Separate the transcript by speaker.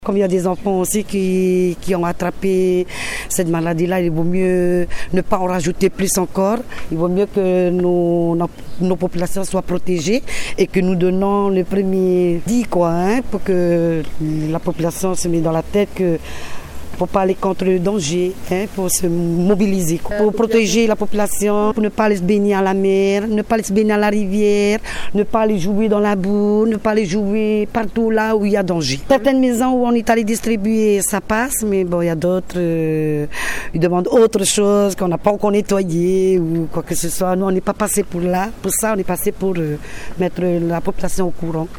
Speaker 1: Comme il y a des enfants aussi qui ont attrapé cette maladie-là, il vaut mieux ne pas en rajouter plus encore. Il vaut mieux que nos populations soient protégées et que nous donnons le premier dit pour que la population se mette dans la tête que pour pas aller contre le danger, pour se mobiliser, pour protéger la population, pour ne pas aller se baigner à la mer, ne pas aller se baigner à la rivière, ne pas aller jouer dans la boue, ne pas aller jouer partout là où il y a danger. Certaines maisons où on est allé distribuer, ça passe, mais bon, il y a d'autres, ils demandent autre chose qu'on n'a pas encore nettoyé ou quoi que ce soit. Nous, on n'est pas passé pour ça, on est passé pour mettre la population au courant.